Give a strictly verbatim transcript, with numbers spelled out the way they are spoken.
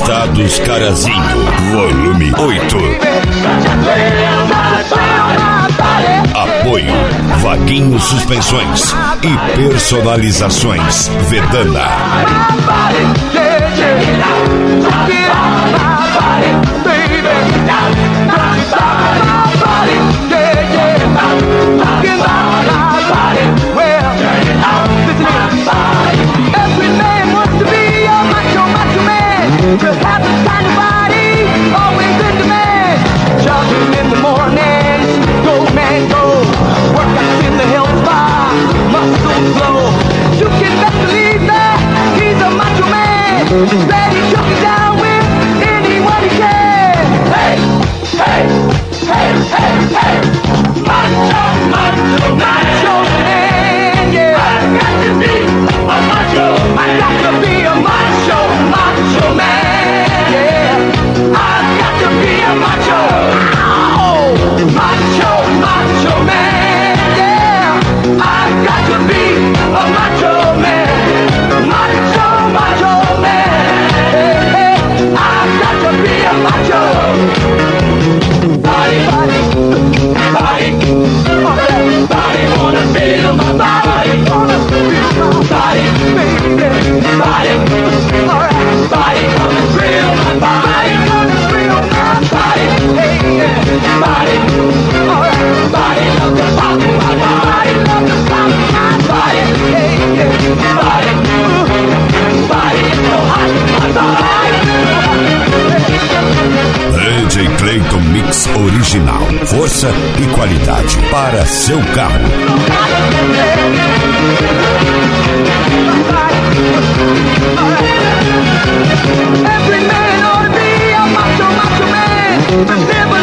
Importados Carazinho, volume oito. Apoio Vaguinho Suspensões e Personalizações Vedana. Every man wants to be a macho, macho man. To have this kind of body, always in demand. Jogging in the mornings, go man go. Workouts in the health spa, muscles flow. You can best believe that he's a macho man. Ready to choke it down with anyone he can. Hey, hey, hey, hey, hey. Macho, macho, macho man, yeah. I got to be a macho. I got to be a macho, macho man, yeah. I got to be a macho. Oh, macho, macho man, yeah. I got to be a macho man. Macho, macho man, hey, hey. I got to be a macho. Body, body, body, body wanna feel my body, wanna feel my body, baby, body, alright, body wanna feel my body, wanna feel my body, hey, yeah, body, alright, body love the pop, my body love the pop, my body, hey, yeah, body, body is so hot, my body. D J Clayton Mix Original. Força e qualidade para seu carro. Every man ought to be a macho, macho man.